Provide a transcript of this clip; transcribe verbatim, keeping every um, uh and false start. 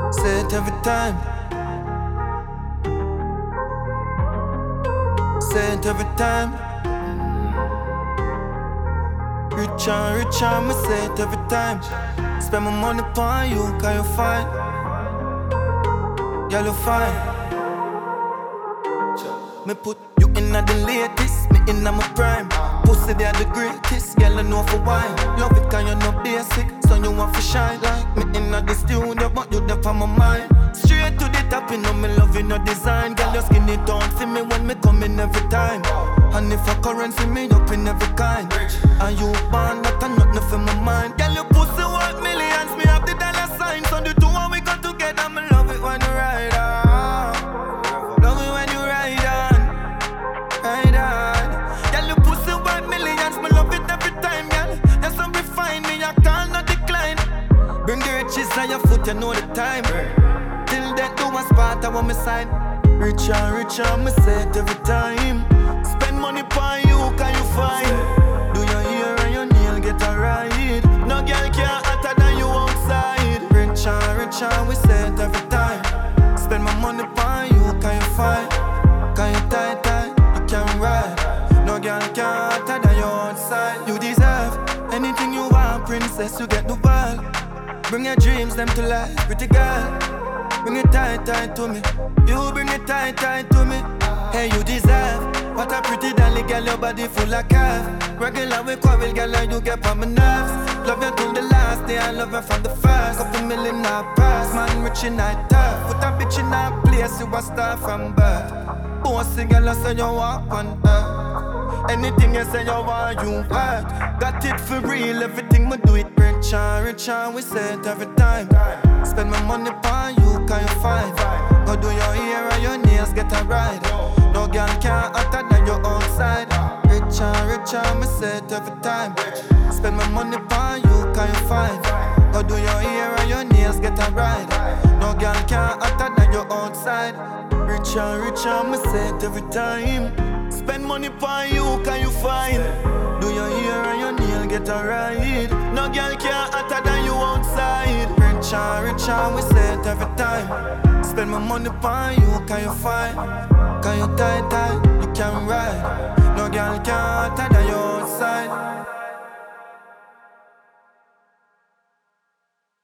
Say it every time. Say it every time. Rich and rich and me say it every time. Spend my money on you, cause you fine. Girl, you fine. Me put you in the latest, me in my prime. Pussy they are the greatest, girl I know for why. Love it cause you no basic, so you want to shine. Like me in the studio, but you there for my mind. Straight to the top, you know me love you no design. Girl, your skinny don't see me when me come in every time. And if a currency me up in every kind. And you born that and nothing for my mind. Girl, your pussy worth millions, me have the dollar sign. So the two when we go together, me love it when you ride on. Love it when you ride on, ride on. Girl, your pussy worth millions, me love it every time, girl. That's how we find me, I can't not decline. Bring the riches on your foot, you know the time. Till then do my spot, I want me sign. Rich and rich and me say it every time. Spend money on you, can you find? Do your hair and your nail get a ride? No girl can't hotter than you outside. Rich and rich and we say it every time. Spend my money on you, can you find? Can you tie tie? You can ride. No girl can't hotter than you outside. You deserve anything you want, princess, you get the ball. Bring your dreams them to life, pretty girl. Bring it tight, tight to me. You bring it tight, tight to me. Hey, you deserve what a pretty dolly girl, your body full of curve. Regular we quarrel, girl, like you get on my nerves. Love you till the last day, I love you from the first. Couple million in our purse, man rich in our tough. Put a bitch in our place, you a star from birth. Bossy girl, I say you walk on earth. Anything you say you want, you worth. Got it for real, everything we do it rich and rich and we say it every time. Spend my money on you, can you find? Go do your hair and your nails, get a ride. No girl can't hotter than you outside. Rich and rich and me say it every time. Spend my money on you, can you find? Go do your hair and your nails, get a ride. No girl can't hotter than you outside. Rich and rich and me say it every time. Spend money on you, can you find? Do your hair and your nail, get a ride. No girl can't hotter than you outside. Rich and rich and we say it every time. Spend my money on you, can you find? Can you tie tie? You can ride. No girl can't hotter than you outside.